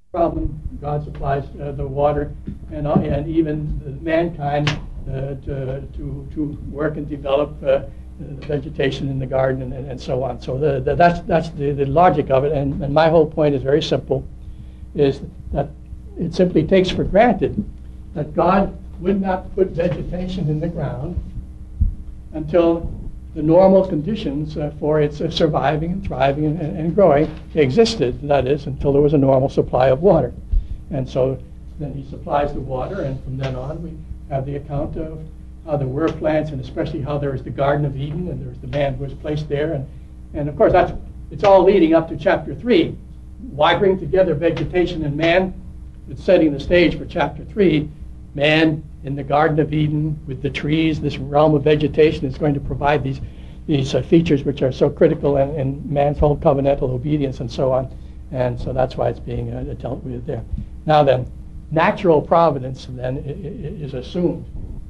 problem. God supplies the water, and even mankind to work and develop the vegetation in the garden and so on. So that's the logic of it. And my whole point is very simple, is that it simply takes for granted that God would not put vegetation in the ground until the normal conditions for its surviving and thriving and growing existed, that is, until there was a normal supply of water. And so then he supplies the water, and from then on we have the account of how there were plants, and especially how there was the Garden of Eden, and there was the man who was placed there. And of course, it's all leading up to chapter 3. Why bring together vegetation and man? It's setting the stage for chapter 3. Man in the Garden of Eden with the trees, this realm of vegetation is going to provide these features which are so critical in man's whole covenantal obedience and so on. And so that's why it's being dealt with there. Now then, natural providence then is assumed.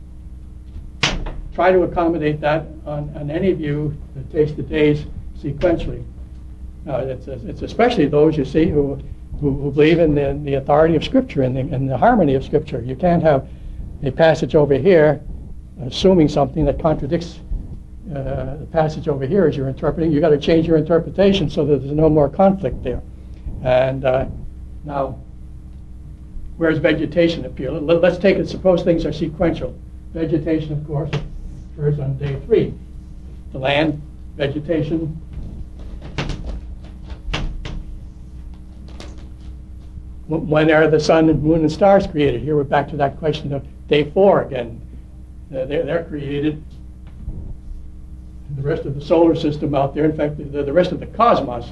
Try to accommodate that on any view that takes the days sequentially. Now, it's especially those, you see, who believe in the authority of Scripture and the harmony of Scripture. You can't have a passage over here assuming something that contradicts the passage over here as you're interpreting. You've got to change your interpretation so that there's no more conflict there. And now, where's vegetation appear? Let's take it, suppose things are sequential. Vegetation, of course, occurs on day 3. The land, vegetation. When are the sun and moon and stars created? Here we're back to that question of day 4 again. They're created. The rest of the solar system out there, in fact, the rest of the cosmos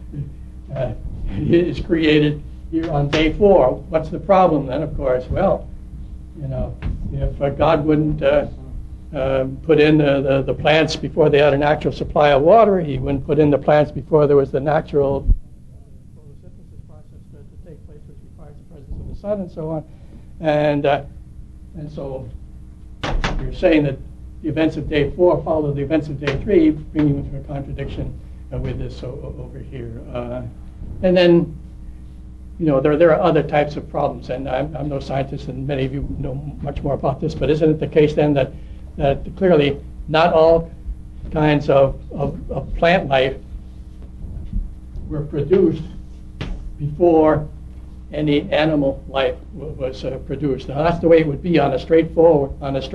is created here on day 4. What's the problem then, of course? Well, if God wouldn't put in the plants before they had a natural supply of water, he wouldn't put in the plants before there was the natural photosynthesis process to take place, which requires the presence of the sun and so on. And so you're saying that the events of day 4 follow the events of day 3, bringing you into a contradiction with this over here. And then, there are other types of problems, and I'm no scientist, and many of you know much more about this, but isn't it the case then that clearly not all kinds of plant life were produced before any animal life was produced? Now that's the way it would be on a straightforward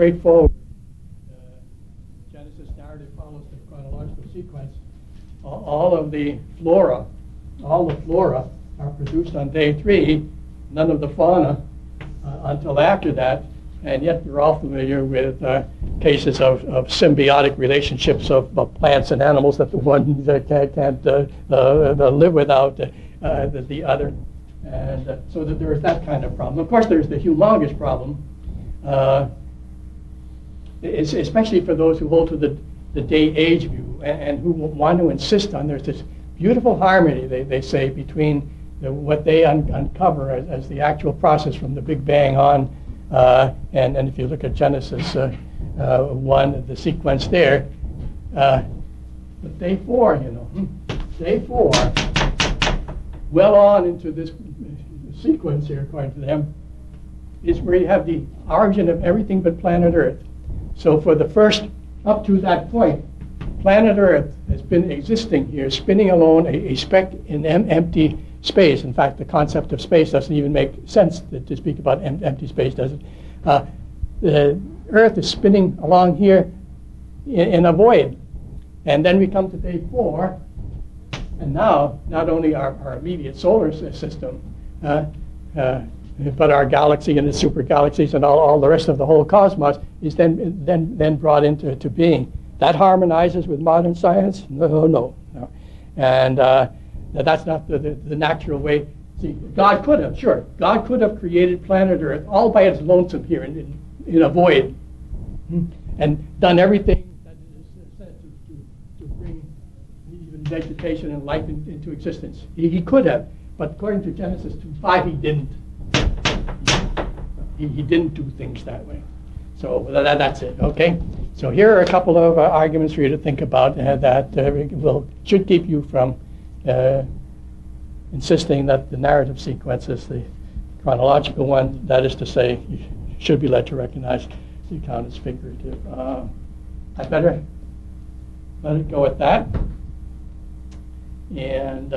Genesis narrative follows the chronological sequence. All the flora are produced on day 3, none of the fauna until after that, and yet we're all familiar with cases of symbiotic relationships of plants and animals that the one can't live without the other. And so that there is that kind of problem. Of course, there's the humongous problem, especially for those who hold to the day-age view and who want to insist on there's this beautiful harmony, they say, between what they uncover as the actual process from the Big Bang on, and if you look at Genesis 1, the sequence there, but day 4, day 4, well on into this sequence here, according to them, is where you have the origin of everything but planet Earth. So for the first, up to that point, planet Earth has been existing here, spinning alone, a speck in empty space. In fact, the concept of space doesn't even make sense to speak about empty space, does it? The Earth is spinning along here in a void. And then we come to day 4, and now not only our immediate solar system, but our galaxy and its super galaxies and all the rest of the whole cosmos is then brought into being. That harmonizes with modern science? No. And that's not the natural way. See, God could have created planet Earth all by its lonesome here in a void, and done everything that is said to bring even vegetation and life into existence. He could have, but according to Genesis 2:5, he didn't. He didn't do things that way. So that's it, okay? So here are a couple of arguments for you to think about that should keep you from insisting that the narrative sequence is the chronological one. That is to say, you should be led to recognize the account is figurative. I better let it go at that. And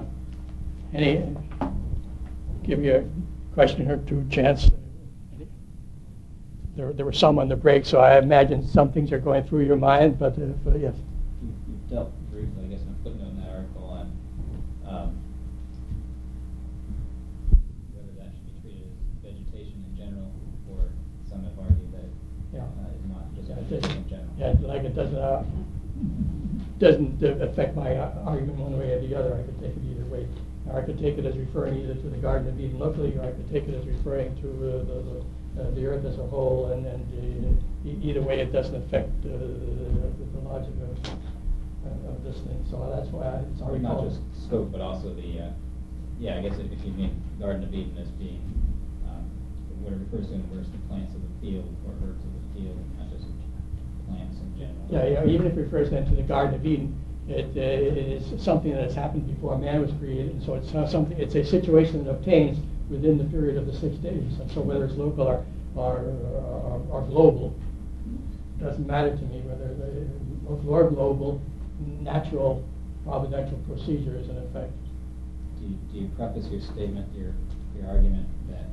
give you a question or two chance. There were some on the break, so I imagine some things are going through your mind, but yes. You've dealt briefly, I guess, in a footnote in that article on whether that should be treated as vegetation in general, or some have argued that it's not just vegetation in general. Yeah, like it doesn't affect my argument one way or the other. I could take it either way. Or I could take it as referring either to the Garden of Eden locally, or I could take it as referring to the earth as a whole, and either way it doesn't affect the logic of this thing. So that's why it's already not just scope, but also the, I guess if you mean Garden of Eden as being what it refers to in the verse, the plants of the field or herbs of the field, not just plants in general. Yeah, even if it refers then to the Garden of Eden, it is something that has happened before man was created, and so it's something. It's a situation that obtains within the period of the 6 days. And so whether it's local or global, doesn't matter to me. Whether the local or global, natural providential procedure is in effect. Do you preface your statement, your argument that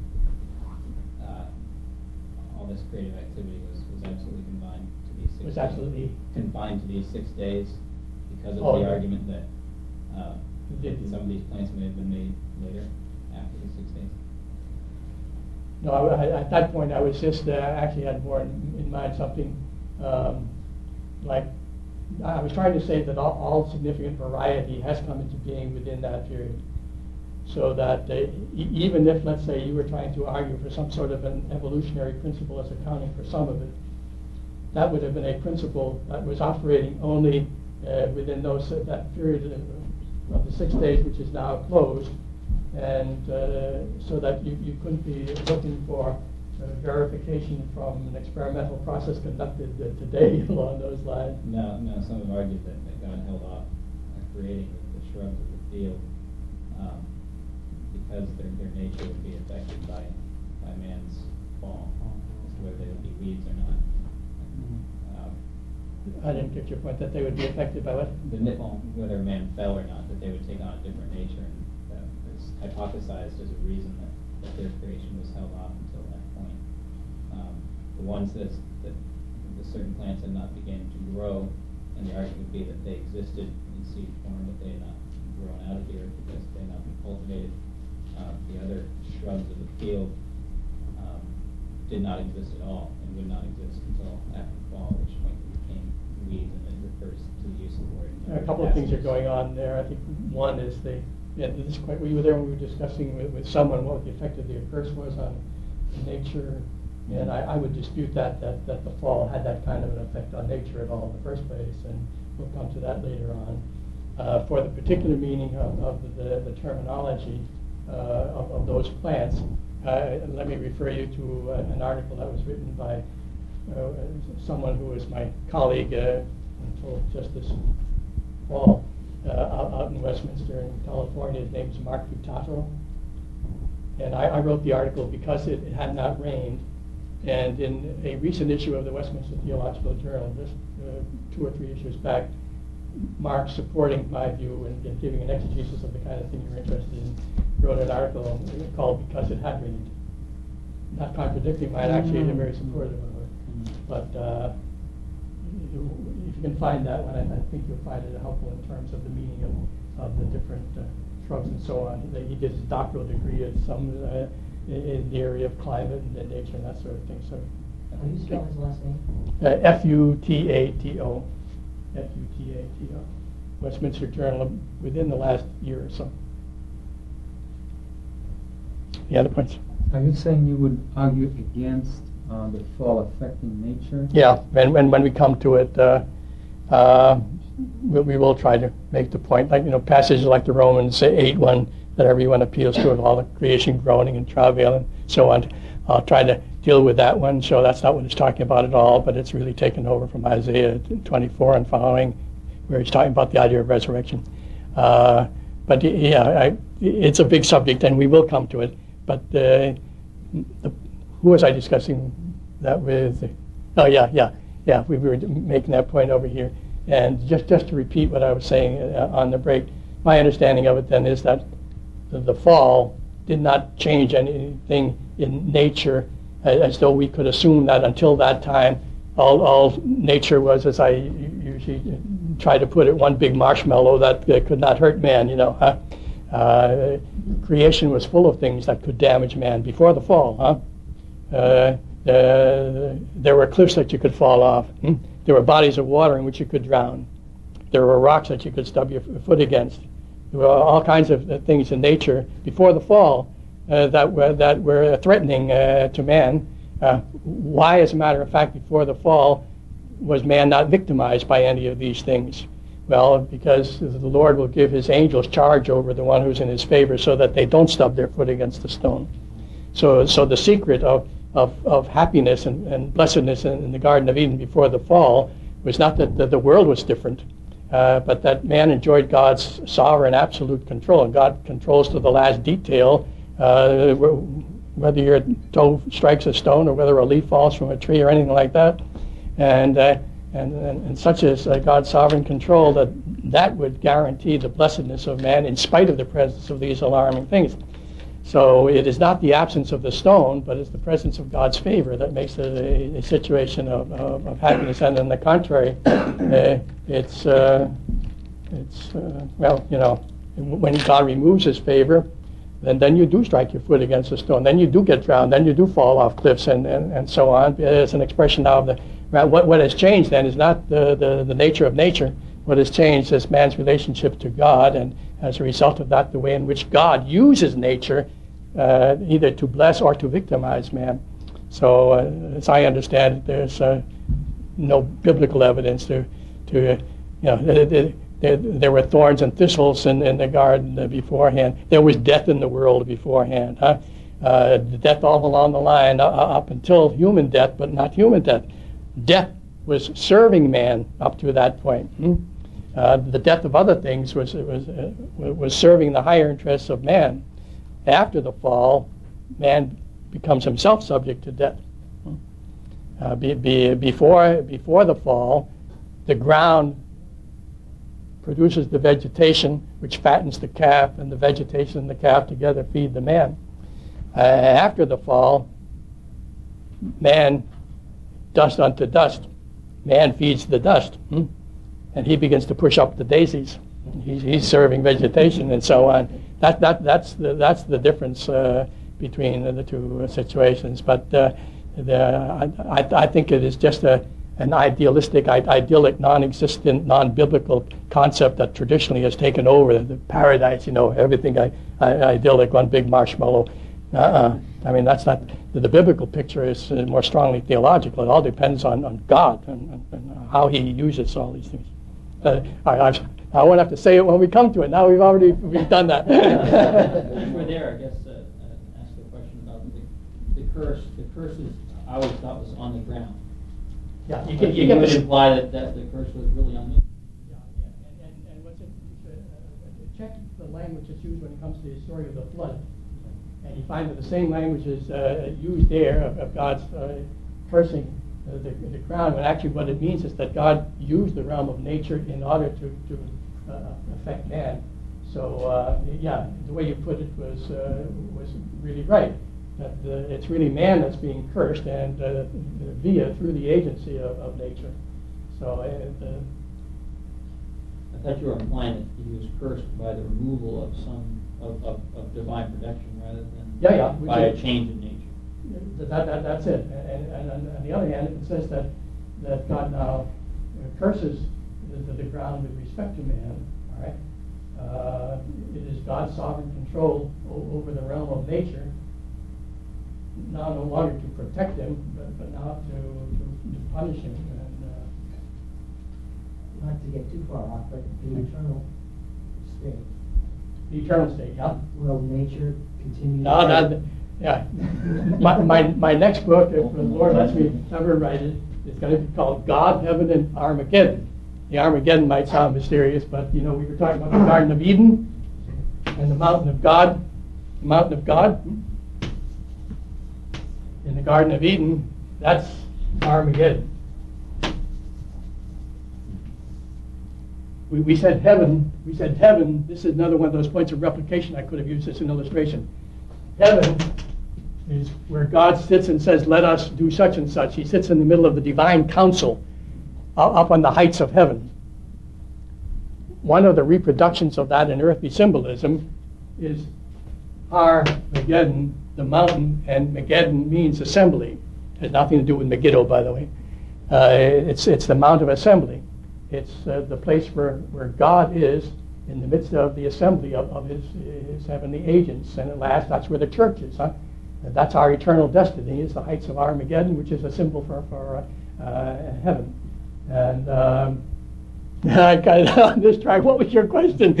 all this creative activity was absolutely confined to these 6 days? Was absolutely confined to these 6 days because of the argument that some of these plants may have been made later after the 6 days? No, at that point I was just actually had more in mind something like I was trying to say that all significant variety has come into being within that period. So that even if, let's say, you were trying to argue for some sort of an evolutionary principle as accounting for some of it, that would have been a principle that was operating only within that period of the 6 days, which is now closed, and so that you couldn't be looking for verification from an experimental process conducted today along those lines. No, some have argued that God held off creating the shrubs of the field because their nature would be affected by man's fall, as to whether they would be weeds or not. I didn't get your point, that they would be affected by what? Whether man fell or not, that they would take on a different nature, and that is hypothesized as a reason that their creation was held off until that point. The one says that the certain plants had not begun to grow, and the argument would be that they existed in seed form, but they had not grown out of the earth because they had not been cultivated. The other shrubs of the field did not exist at all, and would not exist until after fall, at which point they became weeds, and it refers to the use of the word. A couple of things are going on there. I think one is you were there when we were discussing with someone what the effect of the curse was on nature, and I would dispute that the fall had that kind of an effect on nature at all in the first place, and we'll come to that later on. For the particular meaning of the terminology of those plants, let me refer you to an article that was written by someone who was my colleague until just this fall out in Westminster in California. His name is Mark Buttato. And I wrote the article because it had not rained. And in a recent issue of the Westminster Theological Journal, just 2 or 3 issues back, Mark, supporting my view and giving an exegesis of the kind of thing you're interested in, wrote an article called Because It Had Rained. Not contradicting mine, actually, they're very supportive of it. But if you can find that one, I think you'll find it helpful in terms of the meaning of the different shrubs and so on. He did his doctoral degree at some in the area of climate and nature and that sort of thing. So, how do you spell his last name? F-U-T-A-T-O. F-U-T-A-T-O. Westminster Journal within the last year or so. The other points? Are you saying you would argue against the fall affecting nature? Yeah, and when we come to it, we will try to make the point, like passages like the Romans 8:1 that everyone appeals to, of all the creation groaning and travail and so on. I'll try to deal with that one. So that's not what it's talking about at all, but it's really taken over from Isaiah 24 and following, where he's talking about the idea of resurrection. but yeah, it's a big subject, and we will come to it. But who was I discussing that with? Oh, yeah. We were making that point over here. And just to repeat what I was saying on the break, my understanding of it then is that the fall did not change anything in nature, as though we could assume that until that time all nature was, as I usually try to put it, one big marshmallow that could not hurt man. Creation was full of things that could damage man before the fall. There were cliffs that you could fall off. There were bodies of water in which you could drown. There were rocks that you could stub your foot against. There were all kinds of things in nature before the fall that were threatening to man. Why, as a matter of fact, before the fall, was man not victimized by any of these things? Well, because the Lord will give his angels charge over the one who's in his favor so that they don't stub their foot against the stone. So the secret of happiness and blessedness in the Garden of Eden before the fall was not that the world was different, but that man enjoyed God's sovereign absolute control. And God controls to the last detail whether your toe strikes a stone or whether a leaf falls from a tree or anything like that. And such is God's sovereign control that would guarantee the blessedness of man in spite of the presence of these alarming things. So it is not the absence of the stone, but it's the presence of God's favor that makes it a situation of happiness. And on the contrary, when God removes his favor, then you do strike your foot against a stone. Then you do get drowned. Then you do fall off cliffs and so on. It's an expression now of what has changed then is not the nature of nature. What has changed is man's relationship to God, and as a result of that, the way in which God uses nature either to bless or to victimize man. So, as I understand it, there's no biblical evidence there were thorns and thistles in the garden beforehand. There was death in the world beforehand. Death all along the line up until human death, but not human death. Death was serving man up to that point. The death of other things was serving the higher interests of man. After the fall, man becomes himself subject to death. Before the fall, the ground produces the vegetation which fattens the calf, and the vegetation and the calf together feed the man. After the fall, man, dust unto dust. Man feeds the dust, and he begins to push up the daisies. He's serving vegetation and so on. That's the difference between the two situations. But I think it is just an idealistic, idyllic, non-existent, non-biblical concept that traditionally has taken over the paradise. Everything idyllic, one big marshmallow. I mean, that's not the biblical picture. Is more strongly theological. It all depends on God and how He uses all these things. I won't have to say it when we come to it. Now we've done that. If we're there, I guess ask a question about the curse. The curse is, I always thought, was on the ground. Yeah, you would imply that the curse was really on me. Yeah, and what's it? Check the language that's used when it comes to the story of the flood, and you find that the same language is used there of God's cursing the ground. When actually, what it means is that God used the realm of nature in order to affect man. So the way you put it was really right. That it's really man that's being cursed, and through the agency of nature. So I thought you were implying that he was cursed by the removal of some of divine protection rather than by a change in nature. That's it. And on the other hand, it says that God now curses the ground with respect to man. All right. It is God's sovereign control over the realm of nature. Now no longer to protect him, but now to punish him. And, Not to get too far off, but the eternal state. the eternal state, yeah? Will nature continue? No, yeah. My next book, if the Lord lets me ever write it, is going to be called God, Heaven, and Armageddon. The Armageddon might sound mysterious, but we were talking about the Garden of Eden. and the mountain of God, in the Garden of Eden, that's Armageddon. We said heaven, this is another one of those points of replication I could have used as an illustration. Heaven is where God sits and says, let us do such and such. He sits in the middle of the divine council up on the heights of heaven. One of the reproductions of that in earthly symbolism is Armageddon, the mountain, and Megiddon means assembly. It has nothing to do with Megiddo, by the way. It's the Mount of Assembly. It's the place where God is in the midst of the assembly of his heavenly agents. And at last, that's where the church is. Huh? And that's our eternal destiny, is the heights of Armageddon, which is a symbol for heaven. And I got it on this track. What was your question?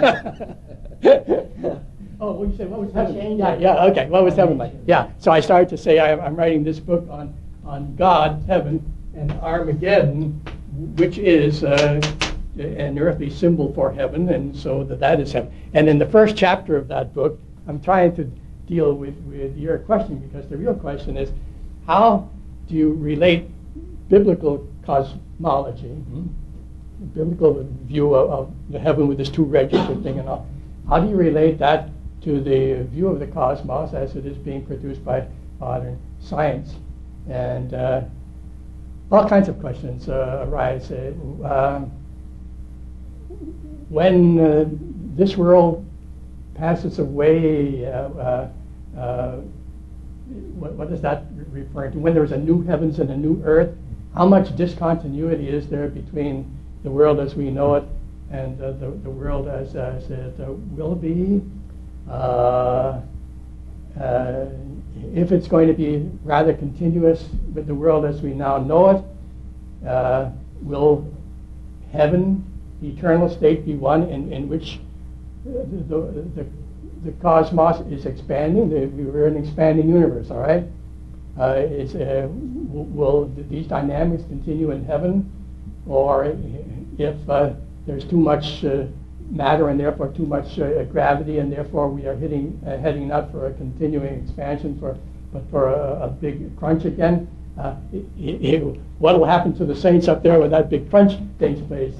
Oh, you said, what was heaven? Yeah, okay. What was heaven like? Yeah, so I started to say I'm writing this book on God, heaven, and Armageddon, which is an earthly symbol for heaven, and so that is heaven. And in the first chapter of that book, I'm trying to deal with your question, because the real question is, how do you relate biblical cosmology, biblical view of the heaven with this two-register thing and all, how do you relate that to the view of the cosmos as it is being produced by modern science? And all kinds of questions arise. When this world passes away, what is that referring to? When there's a new heavens and a new earth, how much discontinuity is there between the world as we know it and the world as it will be? If it's going to be rather continuous with the world as we now know it, will heaven, the eternal state, be one in which the cosmos is expanding? We're an expanding universe, all right? Will these dynamics continue in heaven? Or if there's too much matter and therefore too much gravity, and therefore we are heading not for a continuing expansion, but for a big crunch again, what will happen to the saints up there when that big crunch takes place?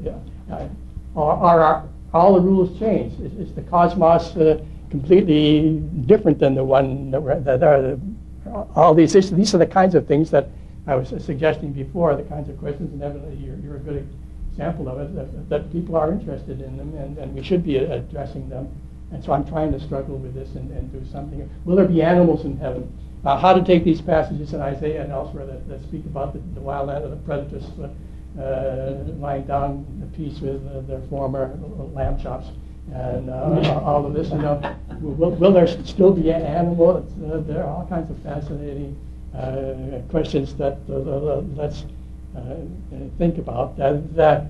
Are all the rules changed? Is the cosmos completely different than the one that are all these issues? These are the kinds of things that I was suggesting before, the kinds of questions, and evidently you're a good example of it, that people are interested in them, and we should be addressing them. And so I'm trying to struggle with this and do something. Will there be animals in heaven? How to take these passages in Isaiah and elsewhere that speak about the wild land of the predators lying down a piece with their former lamb chops, and all of this. Will there still be animals? There are all kinds of fascinating questions that let's think about. That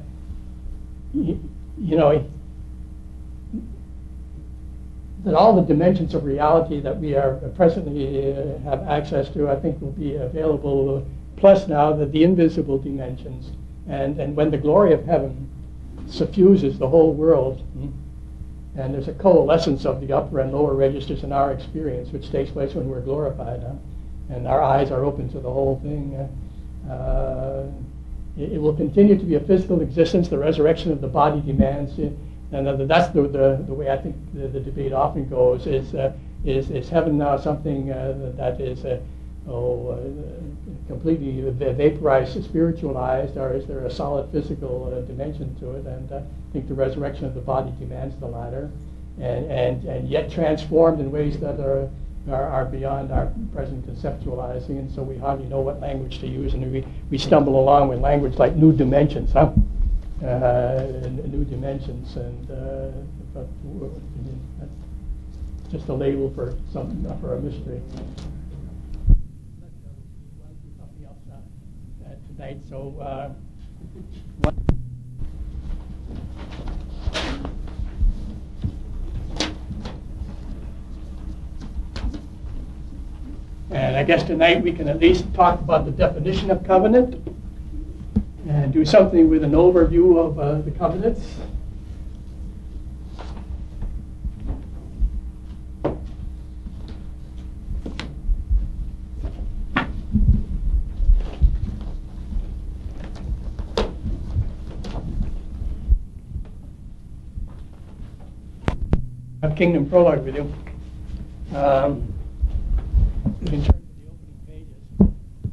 all the dimensions of reality that we are presently have access to, I think, will be available. Plus now the invisible dimensions, and when the glory of heaven suffuses the whole world, and there's a coalescence of the upper and lower registers in our experience, which takes place when we're glorified, and our eyes are open to the whole thing. It will continue to be a physical existence. The resurrection of the body demands, and that's the way I think the debate often goes. Is heaven now something that is completely vaporized, spiritualized, or is there a solid physical dimension to it? And I think the resurrection of the body demands the latter, and yet transformed in ways that are beyond our present conceptualizing, and so we hardly know what language to use, and we stumble along with language like new dimensions, new dimensions, and but that's just a label for a mystery. Something else tonight. So. And I guess tonight we can at least talk about the definition of covenant and do something with an overview of the covenants. Kingdom Prologue with you. You can turn to the opening pages.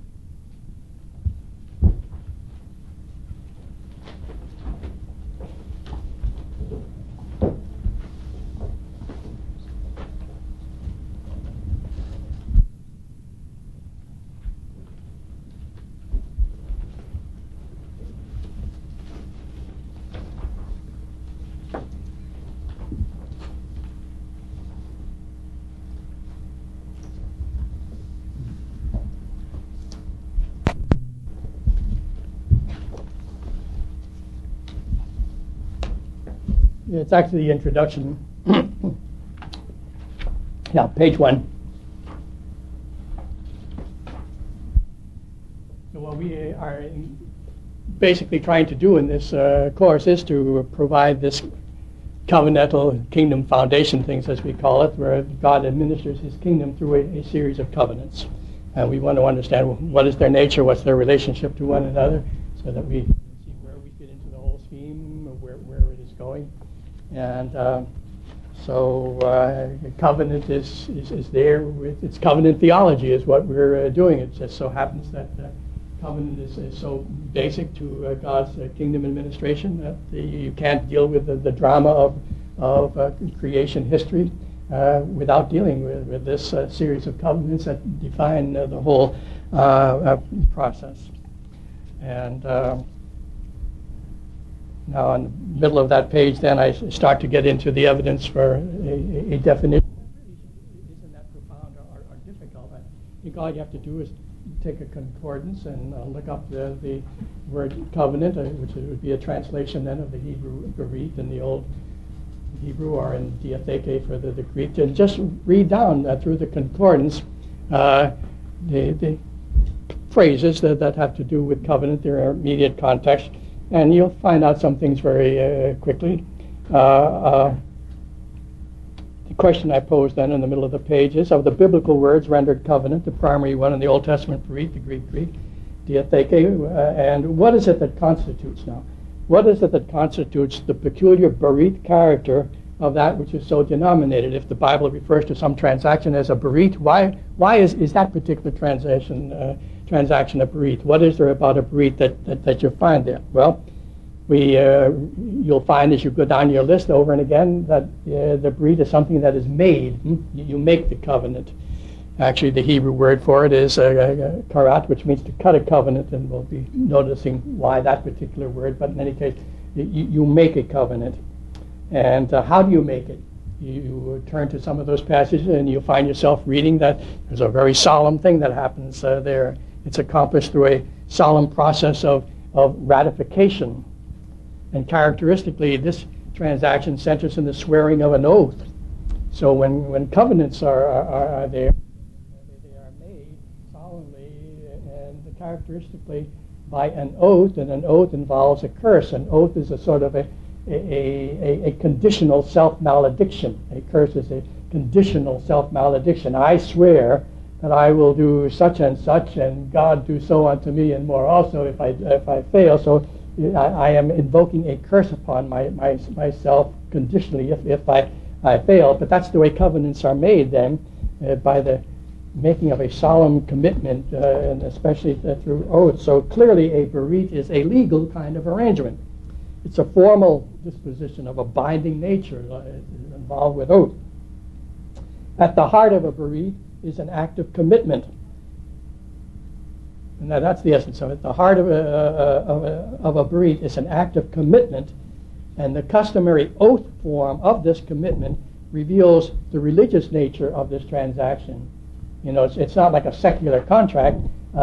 It's actually the introduction. Yeah, page 1. So what we are basically trying to do in this course is to provide this covenantal kingdom foundation things, as we call it, where God administers his kingdom through a series of covenants. And we want to understand what is their nature, what's their relationship to one another, so that we see where we fit into the whole scheme, where it is going. And so covenant is there. It's covenant theology is what we're doing. It just so happens that covenant is so basic to God's kingdom administration that you can't deal with the drama of creation history without dealing with this series of covenants that define the whole process. And now, in the middle of that page, then I start to get into the evidence for a definition. It isn't that profound or difficult. I think all you have to do is take a concordance and look up the word covenant, which would be a translation then of the Hebrew berit in the Old Hebrew, or in diatheke for the Greek, and just read down through the concordance the phrases that have to do with covenant, their immediate context. And you'll find out some things very quickly. The question I posed then in the middle of the page is, of the biblical words rendered covenant, the primary one in the Old Testament berit, the Greek, diatheke, and what is it that constitutes now? What is it that constitutes the peculiar berit character of that which is so denominated? If the Bible refers to some transaction as a berit, why is that particular transaction a berit? What is there about a berit that you find there? Well, you'll find as you go down your list over and again that the berit is something that is made. You make the covenant. Actually, the Hebrew word for it is karat, which means to cut a covenant, and we'll be noticing why that particular word. But in any case, you make a covenant. And how do you make it? You turn to some of those passages and you find yourself reading that there's a very solemn thing that happens there. It's accomplished through a solemn process of ratification. And characteristically, this transaction centers in the swearing of an oath. So when covenants are there, they are made solemnly and characteristically by an oath, and an oath involves a curse. An oath is a sort of a conditional self-malediction. A curse is a conditional self-malediction. I swear that I will do such, and God do so unto me, and more also if I fail. So I am invoking a curse upon myself conditionally if I fail. But that's the way covenants are made then, by the making of a solemn commitment, and especially through oath. So clearly a berit is a legal kind of arrangement. It's a formal disposition of a binding nature involved with oath. At the heart of a berit is an act of commitment. And now that's the essence of it. The heart of a berit is an act of commitment, and the customary oath form of this commitment reveals the religious nature of this transaction. You know, it's not like a secular contract.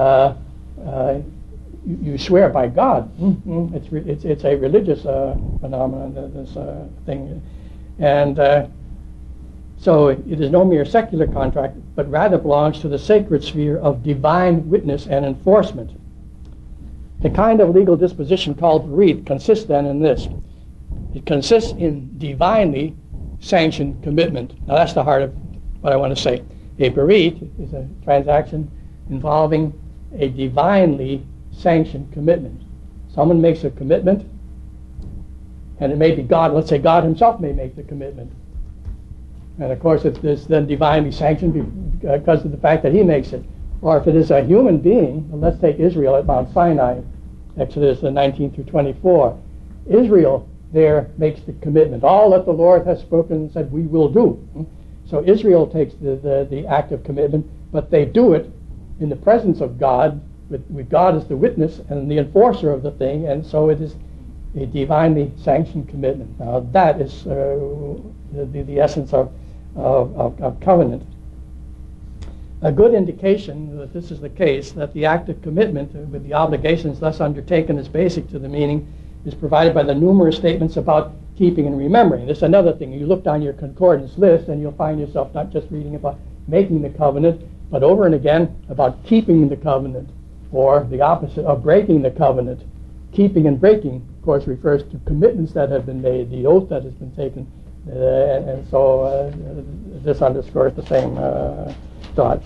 You swear by God. It's a religious phenomenon, this thing. And so it is no mere secular contract, but rather belongs to the sacred sphere of divine witness and enforcement. The kind of legal disposition called berit consists then in this. It consists in divinely sanctioned commitment. Now that's the heart of what I want to say. A berit is a transaction involving a divinely sanctioned commitment. Someone makes a commitment, and it may be God. Let's say God himself may make the commitment. And of course, it's then divinely sanctioned because of the fact that he makes it. Or if it is a human being, well, let's take Israel at Mount Sinai, Exodus 19 through 24. Israel there makes the commitment. All that the Lord has spoken and said we will do. So Israel takes the act of commitment, but they do it in the presence of God, with God as the witness and the enforcer of the thing, and so it is a divinely sanctioned commitment. Now that is the essence of covenant. A good indication that this is the case, that the act of commitment with the obligations thus undertaken is basic to the meaning, is provided by the numerous statements about keeping and remembering. This is another thing. You look down your concordance list and you'll find yourself not just reading about making the covenant, but over and again about keeping the covenant, or the opposite of breaking the covenant. Keeping and breaking, of course, refers to commitments that have been made, the oath that has been taken, and so this underscores the same thought.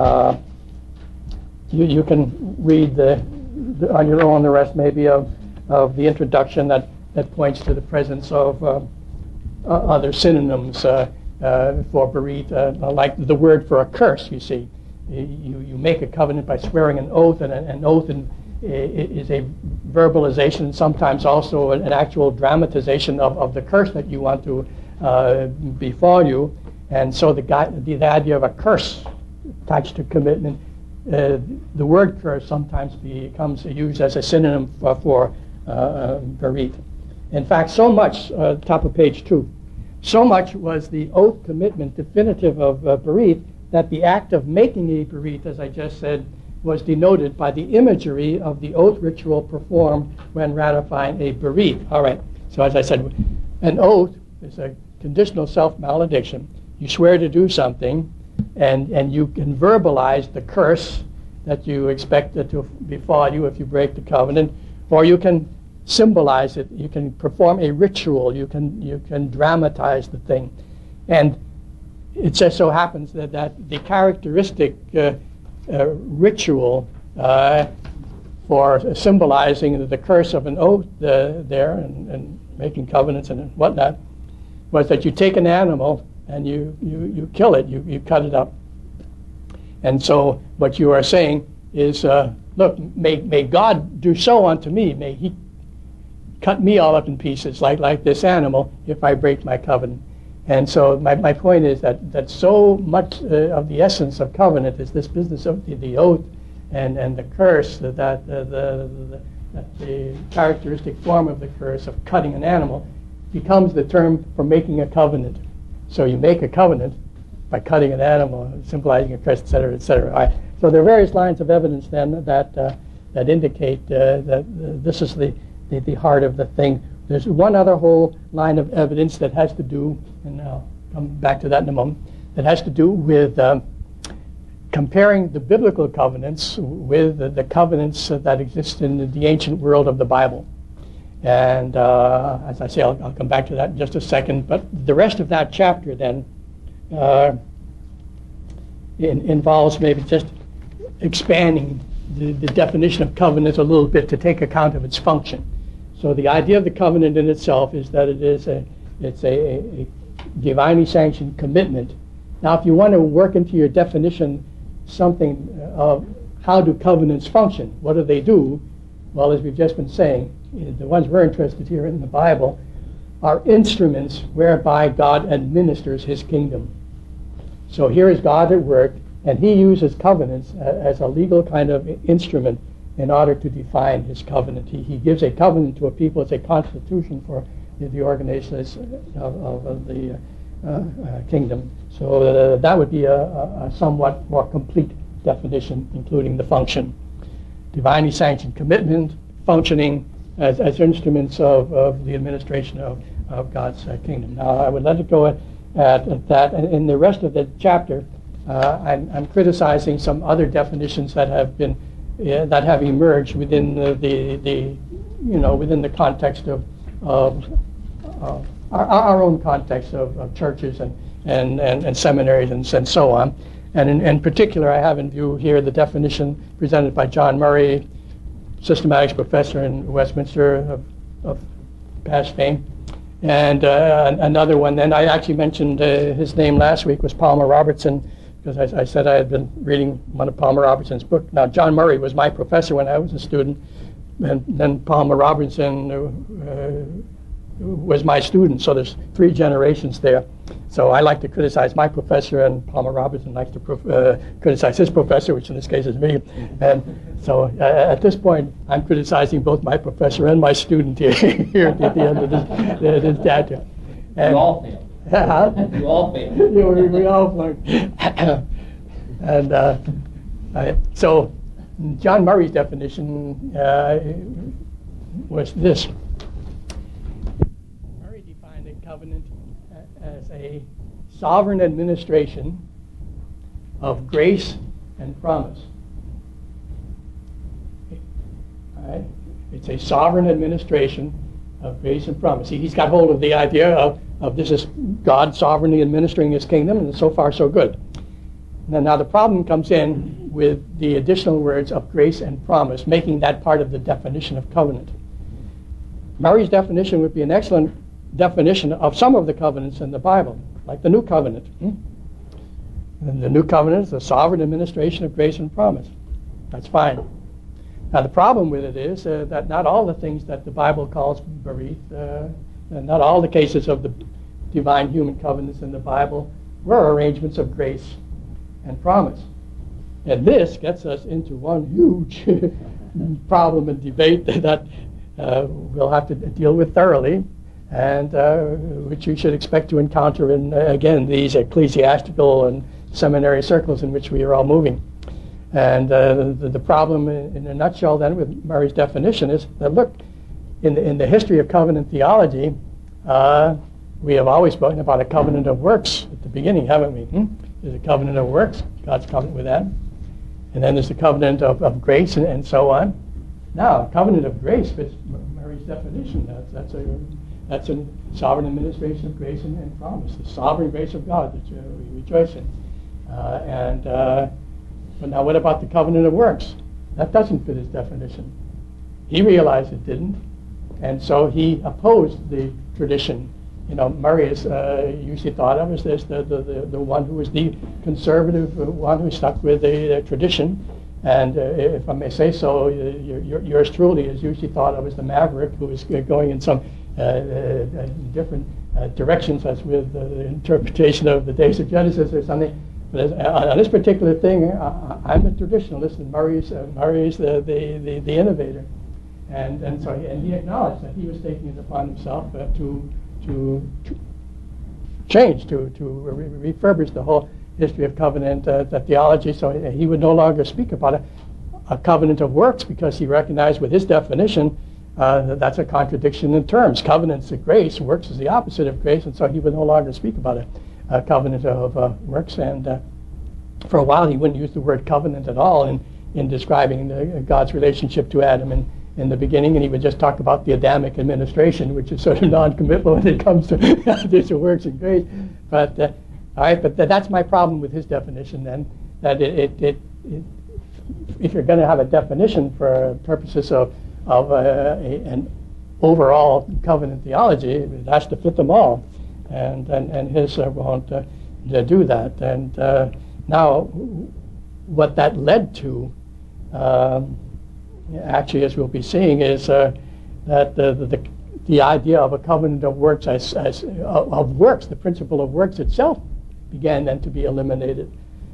You can read on your own the rest maybe of the introduction that points to the presence of other synonyms for berit, like the word for a curse, you see. You make a covenant by swearing an oath, and an oath is a verbalization, and sometimes also an actual dramatization of the curse that you want to befall you. And so the idea of a curse attached to commitment, the word curse sometimes becomes used as a synonym for berit. In fact, so much, top of page 2, so much was the oath commitment definitive of berit that the act of making a berit, as I just said, was denoted by the imagery of the oath ritual performed when ratifying a berit. All right, so as I said, an oath is a conditional self-malediction. You swear to do something, and you can verbalize the curse that you expect to befall you if you break the covenant, or you can symbolize it. You can perform a ritual. You can dramatize the thing. And it just so happens that the characteristic ritual for symbolizing the curse of an oath there and making covenants and whatnot was that you take an animal and you kill it, you cut it up. And so what you are saying is, look, may God do so unto me, may he cut me all up in pieces like this animal if I break my covenant. And so my point is that so much of the essence of covenant is this business of the oath and the curse, that the characteristic form of the curse of cutting an animal becomes the term for making a covenant. So you make a covenant by cutting an animal, symbolizing a curse, et cetera, et cetera. All right. So there are various lines of evidence then that indicate that this is the heart of the thing. There's one other whole line of evidence that has to do, and I'll come back to that in a moment, that has to do with comparing the biblical covenants with the covenants that exist in the ancient world of the Bible. And as I say, I'll come back to that in just a second. But the rest of that chapter then involves maybe just expanding the definition of covenant a little bit to take account of its function. So the idea of the covenant in itself is that it's a divinely sanctioned commitment. Now, if you want to work into your definition something of how do covenants function, what do they do? Well, as we've just been saying, the ones we're interested here in the Bible are instruments whereby God administers his kingdom. So here is God at work, and he uses covenants as a legal kind of instrument in order to define his covenant. He gives a covenant to a people. It's a constitution for the organization of the kingdom. So that would be a somewhat more complete definition, including the function. Divinely sanctioned commitment, functioning as instruments of the administration of God's kingdom. Now, I would let it go at that. And in the rest of the chapter, I'm criticizing some other definitions that have been that have emerged within within the context of our own context of churches and seminaries and so on. And in particular, I have in view here the definition presented by John Murray, systematics professor in Westminster of past fame, And another one, then I actually mentioned his name last week was Palmer Robertson, because I said I had been reading one of Palmer Robertson's books. Now, John Murray was my professor when I was a student, and then Palmer Robertson was my student, so there's 3 generations there. So I like to criticize my professor, and Palmer Robertson likes to criticize his professor, which in this case is me. And so at this point, I'm criticizing both my professor and my student here at the end of this chapter. You all failed. You all failed. We all learned. And so John Murray's definition was this. Murray defined a covenant as a sovereign administration of grace and promise. All right? It's a sovereign administration of grace and promise. He's got hold of the idea of this is God sovereignly administering his kingdom, and so far so good. Now the problem comes in with the additional words of grace and promise, making that part of the definition of covenant. Murray's definition would be an excellent definition of some of the covenants in the Bible, like the New Covenant. And the New Covenant is the sovereign administration of grace and promise. That's fine. Now the problem with it is that not all the things that the Bible calls berith, not all the cases of the divine human covenants in the Bible were arrangements of grace and promise. And this gets us into one huge problem and debate that we'll have to deal with thoroughly, and which you should expect to encounter in, again, these ecclesiastical and seminary circles in which we are all moving. And the problem in a nutshell then with Murray's definition is that, look, in the history of covenant theology, we have always spoken about a covenant of works at the beginning, haven't we? There's a covenant of works, God's covenant with Adam. And then there's the covenant of grace and so on. Now, a covenant of grace fits Murray's definition. That's a sovereign administration of grace and promise, the sovereign grace of God that we rejoice in. But now what about the covenant of works? That doesn't fit his definition. He realized it didn't, and so he opposed the tradition. You know, Murray is usually thought of as this, the one who was the conservative, one who stuck with the tradition. And if I may say so, yours truly is usually thought of as the maverick who is going in some different directions, as with the interpretation of the days of Genesis or something. But on this particular thing, I'm a traditionalist, and Murray's the innovator. And so he acknowledged that he was taking it upon himself to change, to refurbish the whole history of covenant theology. So he would no longer speak about a covenant of works, because he recognized with his definition that's a contradiction in terms. Covenants of grace, works is the opposite of grace, and so he would no longer speak about a covenant of works. And for a while he wouldn't use the word covenant at all in describing God's relationship to Adam in the beginning, and he would just talk about the Adamic administration, which is sort of non-committal when it comes to this works and grace. But all right, but that's my problem with his definition. Then that if you're going to have a definition for purposes of an overall covenant theology, it has to fit them all, and his won't do that. And now, what that led to, actually, as we'll be seeing, is that the idea of a covenant of works of works, the principle of works itself, began then to be eliminated.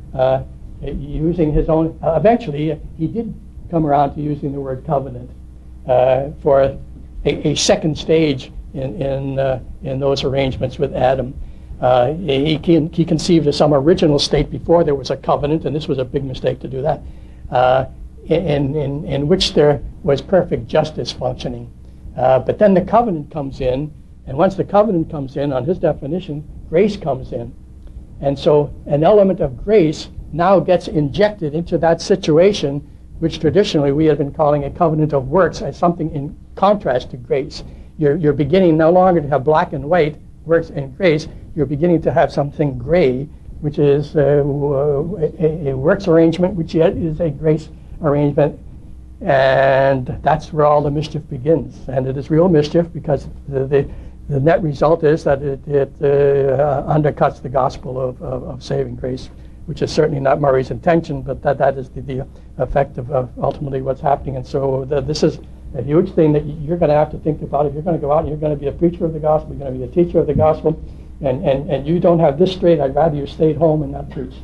Using his own, eventually he did come around to using the word covenant for a second stage in those arrangements with Adam. He conceived of some original state before there was a covenant, and this was a big mistake to do that, in which there was perfect justice functioning. But then the covenant comes in, and once the covenant comes in, on his definition, grace comes in. And so an element of grace now gets injected into that situation, which traditionally we have been calling a covenant of works, as something in contrast to grace. You're beginning no longer to have black and white, works and grace. You're beginning to have something gray, which is a works arrangement, which yet is a grace arrangement. And that's where all the mischief begins. And it is real mischief, because the the net result is that it undercuts the gospel of saving grace, which is certainly not Murray's intention, but that is the effect of ultimately what's happening. And so this is a huge thing that you're going to have to think about if you're going to go out and you're going to be a preacher of the gospel, you're going to be a teacher of the gospel, and you don't have this straight. I'd rather you stayed home and not preach.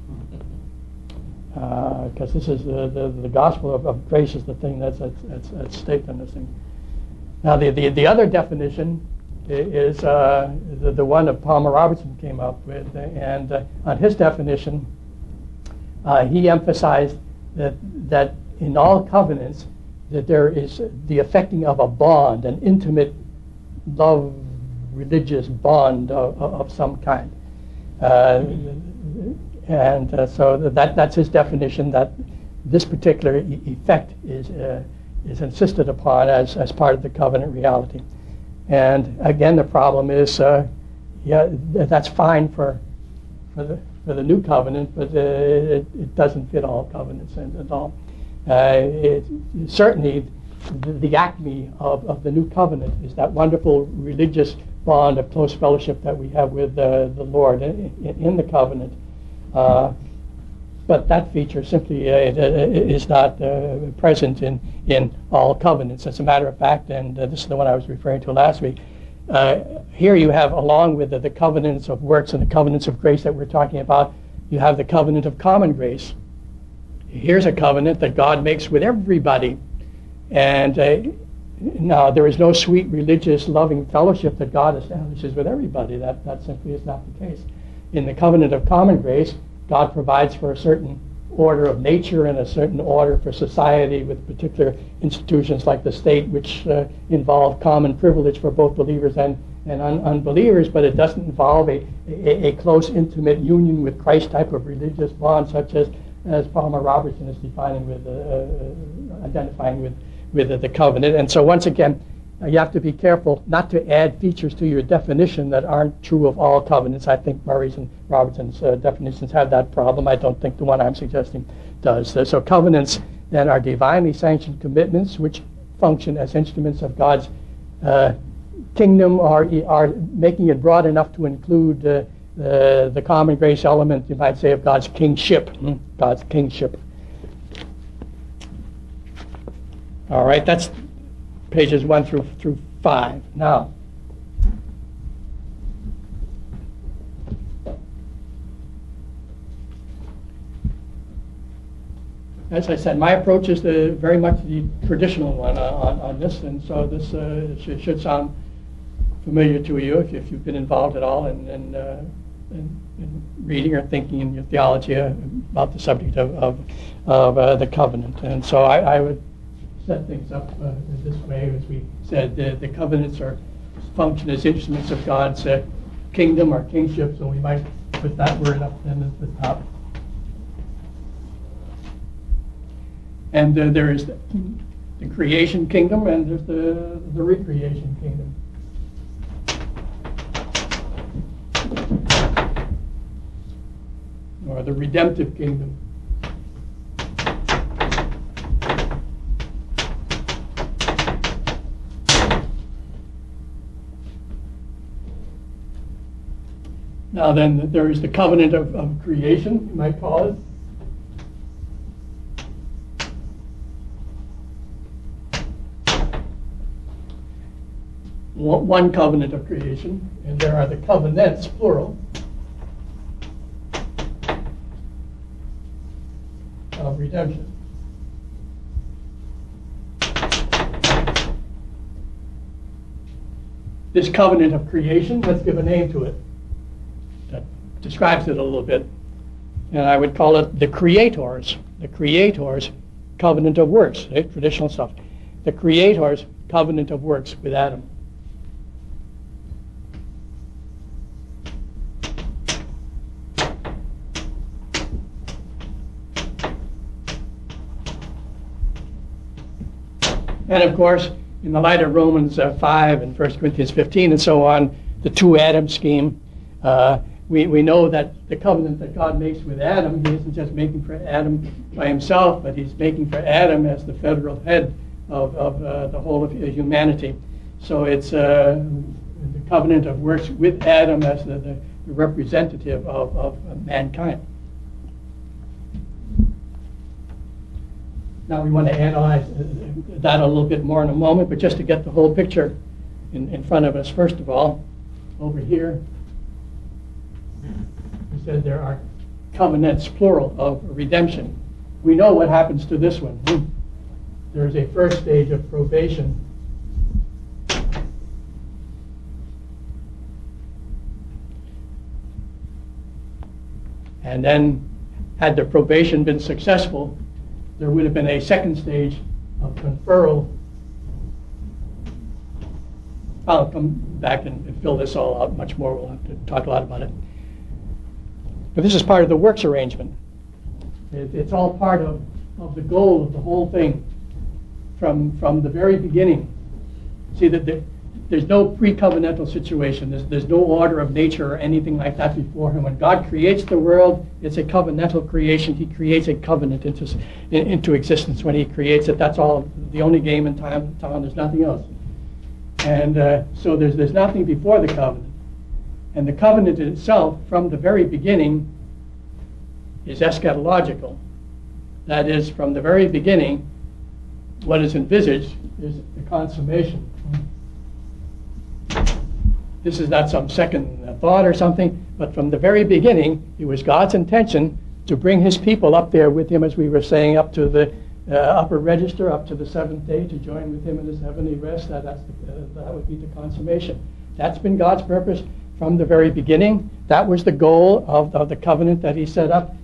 Because this is the gospel of grace is the thing that's at stake in this thing. Now the other definition is the one that Palmer Robertson came up with, and on his definition, he emphasized that in all covenants that there is the effecting of a bond, an intimate love, religious bond of some kind. So that's his definition, that this particular effect is insisted upon as part of the covenant reality. And again, the problem is, that's fine for the new covenant, but it doesn't fit all covenants at all. Certainly, the acme of the new covenant is that wonderful religious bond of close fellowship that we have with the Lord in the covenant. But that feature simply is not present in all covenants. As a matter of fact, and this is the one I was referring to last week, here you have, along with the covenants of works and the covenants of grace that we're talking about, you have the covenant of common grace. Here's a covenant that God makes with everybody. And now, there is no sweet, religious, loving fellowship that God establishes with everybody. That simply is not the case. In the covenant of common grace, God provides for a certain order of nature and a certain order for society with particular institutions like the state, which involve common privilege for both believers and unbelievers, but it doesn't involve a close, intimate union with Christ type of religious bond, such as Palmer Robertson is defining identifying with the covenant. And so once again, you have to be careful not to add features to your definition that aren't true of all covenants. I think Murray's and Robertson's definitions have that problem. I don't think the one I'm suggesting does. So covenants then are divinely sanctioned commitments which function as instruments of God's kingdom, or are making it broad enough to include the common grace element, you might say, of God's kingship. God's kingship. All right, that's pages 1 through 5. Now, as I said, my approach is very much the traditional one on this, and so this should sound familiar to you if you've been involved at all in reading or thinking in your theology about the subject of the covenant. And so I would set things up in this way. As we said, the covenants function as instruments of God's kingdom or kingship, so we might put that word up then at the top. And there is the creation kingdom, and there's the recreation kingdom. Or the redemptive kingdom. Now then, there is the covenant of creation, you might call it. One covenant of creation, and there are the covenants, plural, of redemption. This covenant of creation, let's give a name to it that describes it a little bit, and I would call it the Creator's covenant of works, traditional stuff. The Creator's covenant of works with Adam. And of course, in the light of Romans 5 and 1 Corinthians 15 and so on, the two Adam scheme, we know that the covenant that God makes with Adam, he isn't just making for Adam by himself, but he's making for Adam as the federal head of the whole of humanity. So it's the covenant of works with Adam as the representative of mankind. Now we want to analyze that a little bit more in a moment, but just to get the whole picture in front of us, first of all, over here, we said there are covenants, plural, of redemption. We know what happens to this one. There's a first stage of probation. And then, had the probation been successful, there would have been a second stage of conferral. I'll come back and fill this all out much more. We'll have to talk a lot about it. But this is part of the works arrangement. It's all part of the goal of the whole thing from the very beginning. See, that there's no pre-covenantal situation. There's no order of nature or anything like that before him. When God creates the world, it's a covenantal creation. He creates a covenant into existence when he creates it. That's all, the only game in town. There's nothing else. And so there's nothing before the covenant. And the covenant itself, from the very beginning, is eschatological. That is, from the very beginning, what is envisaged is the consummation. This is not some second thought or something, but from the very beginning, it was God's intention to bring his people up there with him, as we were saying, up to the upper register, up to the seventh day, to join with him in his heavenly rest. That would be the consummation. That's been God's purpose from the very beginning. That was the goal of the covenant that he set up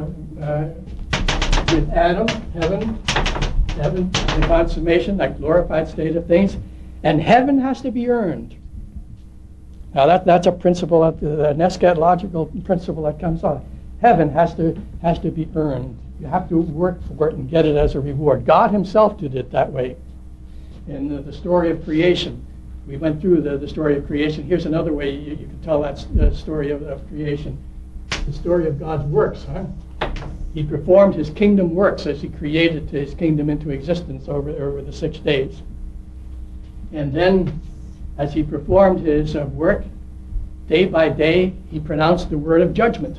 with Adam, heaven, the consummation, that glorified state of things. And heaven has to be earned. Now that's a principle, an eschatological principle that comes on. Heaven has to be earned. You have to work for it and get it as a reward. God himself did it that way. In the story of creation, we went through the story of creation. Here's another way you can tell that story of creation. The story of God's works. He performed his kingdom works as he created his kingdom into existence over the 6 days. And then, as he performed his work, day by day, he pronounced the word of judgment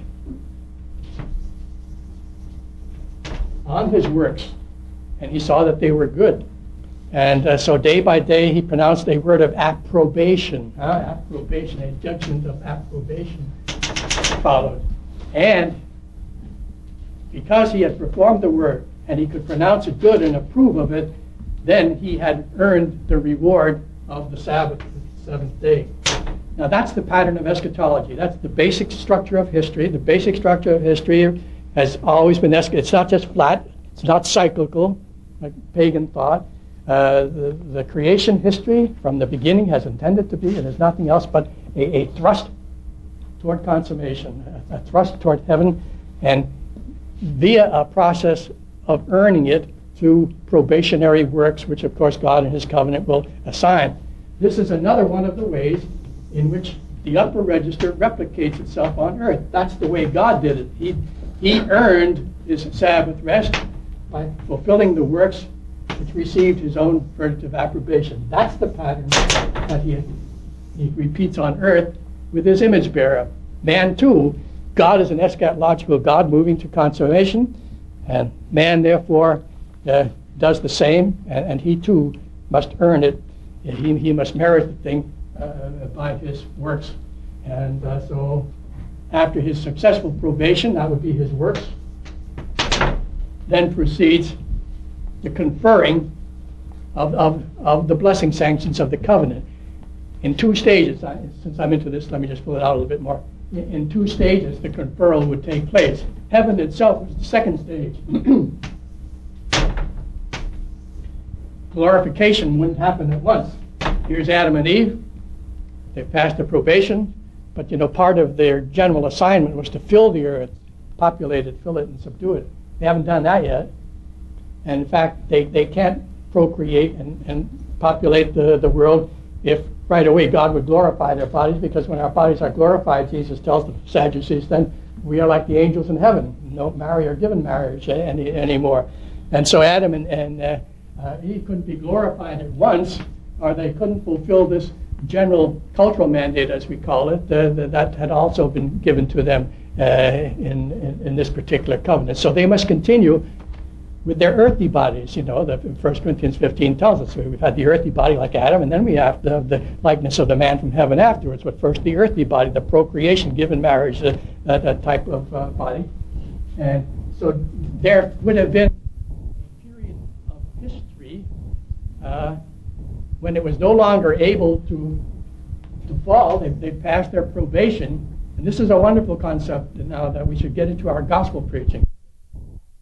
on his works. And he saw that they were good. And so day by day, he pronounced a word of approbation. Approbation, a judgment of approbation followed. And because he had performed the word, and he could pronounce it good and approve of it, then he had earned the reward of the Sabbath, the seventh day. Now that's the pattern of eschatology. That's the basic structure of history. The basic structure of history has always been it's not just flat, it's not cyclical, like pagan thought. The creation history from the beginning has intended to be, and is nothing else but a thrust toward consummation, a thrust toward heaven, and via a process of earning it through probationary works, which of course God in his covenant will assign. This is another one of the ways in which the upper register replicates itself on earth. That's the way God did it. He earned his Sabbath rest by fulfilling the works which received his own verdict of approbation. That's the pattern that he repeats on earth with his image bearer. Man too, God is an eschatological God moving to consummation, and man therefore does the same, and he too must earn it. He must merit the thing by his works. And so after his successful probation, that would be his works, then proceeds the conferring of the blessing sanctions of the covenant in 2 stages. Since I'm into this, let me just pull it out a little bit more. In 2 stages, the conferral would take place. Heaven itself was the second stage. Glorification wouldn't happen at once. Here's Adam and Eve. They've passed the probation, but part of their general assignment was to fill the earth, populate it, fill it, and subdue it. They haven't done that yet. And in fact, they can't procreate and populate the world if right away God would glorify their bodies, because when our bodies are glorified, Jesus tells the Sadducees, then we are like the angels in heaven, no marry or given marriage anymore. And so Adam and Eve couldn't be glorified at once, or they couldn't fulfill this general cultural mandate, as we call it, that had also been given to them in this particular covenant. So they must continue with their earthly bodies. The 1 Corinthians 15 tells us we've had the earthly body like Adam, and then we have the likeness of the man from heaven afterwards. But first the earthly body, the procreation given marriage, that type of body. And so there would have been a period of history when it was no longer able to fall. They passed their probation. And this is a wonderful concept now that we should get into our gospel preaching.